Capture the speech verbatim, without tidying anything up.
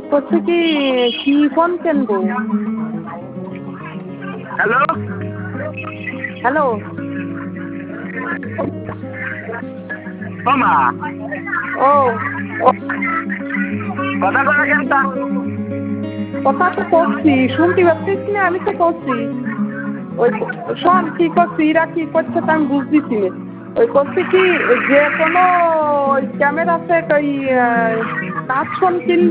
করছি কি কি ফোন কিনবো? হ্যালো হ্যালো ও মা ও কথা কথা কেনটা কথা তো করছি, শুনতে পাচ্ছিস না? আমি তো করছি। ওই শোন কি করছি, এরা কি করছে তা আমি বুঝতেছি না। ওই করছে কি যে কোনো ওই ক্যামেরা সেট ওই টাচ ফোন কিনলে